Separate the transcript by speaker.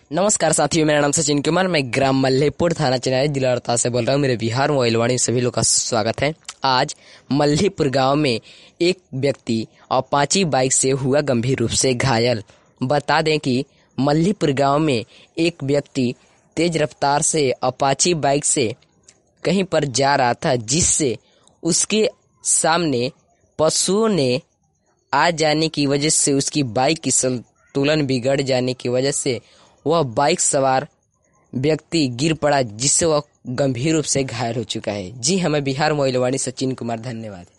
Speaker 1: नमस्कार साथियों, मेरा नाम सचिन कुमार। मैं ग्राम मल्लीपुर, थाना चिनारी, जिला रोहतास से बोल रहा हूँ। मेरे बिहार मोबाइल वाणी सभी लोग का स्वागत है। आज मल्लीपुर गांव में एक व्यक्ति अपाची बाइक से हुआ गंभीर रूप से घायल। बता दें कि मल्लीपुर गांव में एक व्यक्ति तेज रफ्तार से अपाची बाइक से कहीं पर जा रहा था, जिससे उसके सामने पशुओं ने आ जाने की वजह से उसकी बाइक की संतुलन बिगड़ जाने की वजह से वह बाइक सवार व्यक्ति गिर पड़ा, जिससे वह गंभीर रूप से घायल हो चुका है। जी हमें बिहार मोबाइल वाणी सचिन कुमार, धन्यवाद।